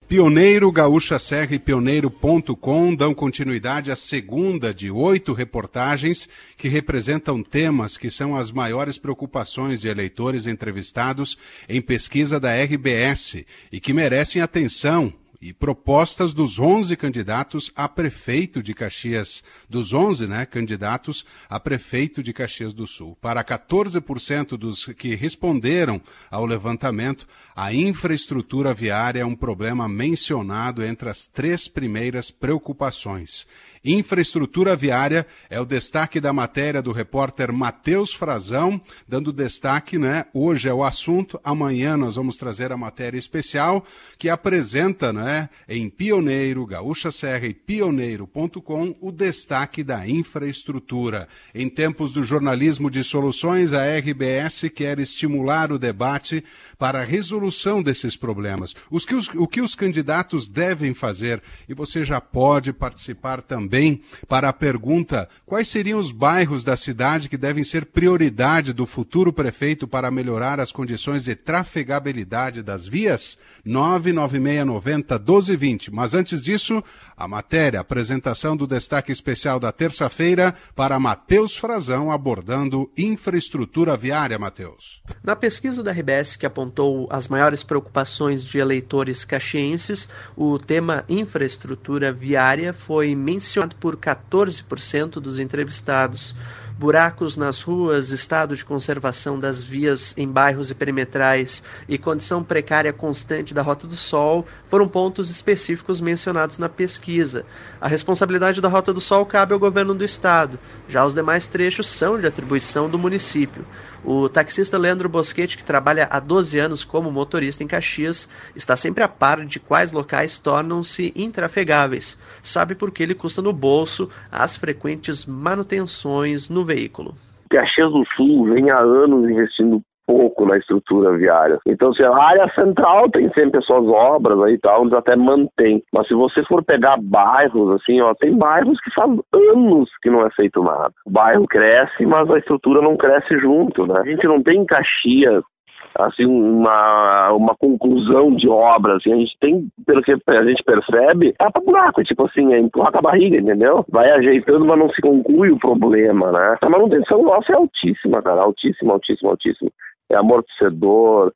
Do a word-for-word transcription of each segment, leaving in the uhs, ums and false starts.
Pioneiro, Gaúcha Serra e Pioneiro ponto com dão continuidade à segunda de oito reportagens que representam temas que são as maiores preocupações de eleitores entrevistados em pesquisa da R B S e que merecem atenção e propostas dos onze candidatos a prefeito de Caxias, dos onze, né, candidatos a prefeito de Caxias do Sul. Para quatorze por cento dos que responderam ao levantamento, a infraestrutura viária é um problema mencionado entre as três primeiras preocupações. Infraestrutura viária é o destaque da matéria do repórter Matheus Frazão, dando destaque, né? Hoje é o assunto, amanhã nós vamos trazer a matéria especial que apresenta, né, em Pioneiro, Gaúcha Serra e Pioneiro ponto com o destaque da infraestrutura. Em tempos do jornalismo de soluções, a R B S quer estimular o debate para a resolução desses problemas. Os que os, o que os candidatos devem fazer, e você já pode participar também Também para a pergunta: quais seriam os bairros da cidade que devem ser prioridade do futuro prefeito para melhorar as condições de trafegabilidade das vias? nove nove seis nove zero, um dois dois zero. Mas antes disso, a matéria, a apresentação do destaque especial da terça-feira para Matheus Frazão abordando infraestrutura viária, Matheus. Na pesquisa da R B S que apontou as maiores preocupações de eleitores caxienses, o tema infraestrutura viária foi mencionado por quatorze por cento dos entrevistados. Buracos nas ruas, estado de conservação das vias em bairros e perimetrais e condição precária constante da Rota do Sol foram pontos específicos mencionados na pesquisa. A responsabilidade da Rota do Sol cabe ao governo do estado, já os demais trechos são de atribuição do município. O taxista Leandro Boschetti, que trabalha há doze anos como motorista em Caxias, está sempre a par de quais locais tornam-se intrafegáveis. Sabe por que ele custa no bolso as frequentes manutenções no veículo. Caxias do Sul vem há anos investindo pouco na estrutura viária. Então, se a área central tem sempre as suas obras aí e tal, eles até mantém. Mas se você for pegar bairros, assim, ó, tem bairros que faz anos que não é feito nada. O bairro cresce, mas a estrutura não cresce junto, né? A gente não tem em Caxias assim, uma, uma conclusão de obras, assim, a gente tem, pelo que a gente percebe, tapa buraco, tipo assim, é empurrar com a barriga, entendeu? Vai ajeitando, mas não se conclui o problema, né? A manutenção nossa é altíssima, cara, altíssima, altíssima, altíssima. É amortecedor,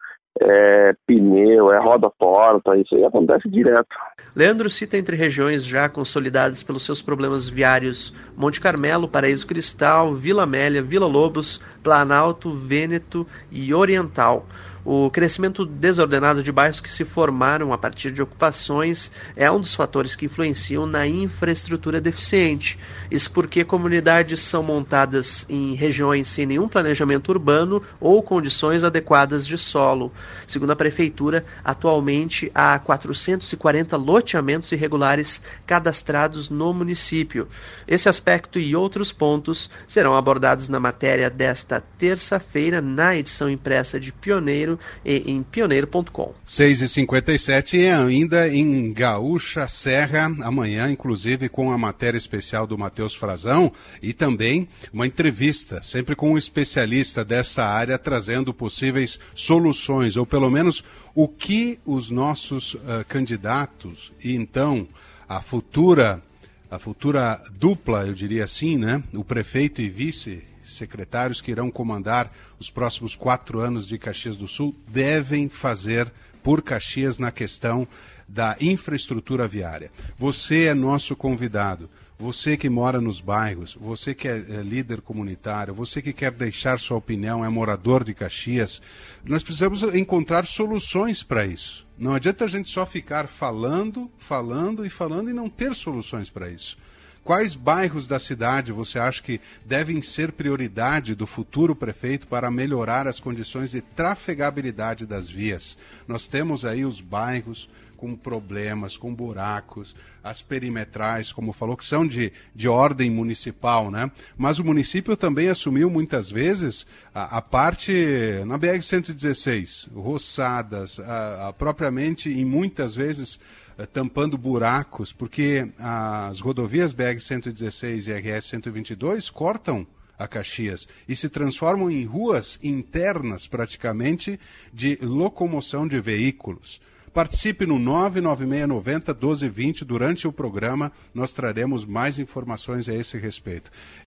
é pneu, é roda-porta, isso aí acontece direto. Leandro cita entre regiões já consolidadas pelos seus problemas viários Monte Carmelo, Paraíso Cristal, Vila Amélia, Vila Lobos, Planalto, Vêneto e Oriental. O crescimento desordenado de bairros que se formaram a partir de ocupações é um dos fatores que influenciam na infraestrutura deficiente. Isso porque comunidades são montadas em regiões sem nenhum planejamento urbano ou condições adequadas de solo. Segundo a Prefeitura, atualmente há quatrocentos e quarenta loteamentos irregulares cadastrados no município. Esse aspecto e outros pontos serão abordados na matéria desta terça-feira na edição impressa de Pioneiro e em Pioneiro ponto com. seis e cinquenta e sete e ainda em Gaúcha Serra, amanhã, inclusive, com a matéria especial do Matheus Frazão e também uma entrevista, sempre com um especialista dessa área, trazendo possíveis soluções, ou pelo menos o que os nossos uh, candidatos e então a futura, a futura dupla, eu diria assim, né? O prefeito e vice secretários que irão comandar os próximos quatro anos de Caxias do Sul devem fazer por Caxias na questão da infraestrutura viária. Você é nosso convidado. Você que mora nos bairros, você que é, é líder comunitário, você que quer deixar sua opinião, é morador de Caxias, nós precisamos encontrar soluções para isso. Não adianta a gente só ficar falando, falando e falando e não ter soluções para isso. Quais bairros da cidade você acha que devem ser prioridade do futuro prefeito para melhorar as condições de trafegabilidade das vias? Nós temos aí os bairros com problemas, com buracos, as perimetrais, como falou, que são de, de ordem municipal, né? Mas o município também assumiu muitas vezes a, a parte na B R cento e dezesseis, roçadas, a, a, propriamente e muitas vezes tampando buracos, porque as rodovias B R cento e dezesseis e R S cento e vinte e dois cortam a Caxias e se transformam em ruas internas, praticamente, de locomoção de veículos. Participe no nove nove seis nove zero um dois dois zero. Durante o programa, nós traremos mais informações a esse respeito.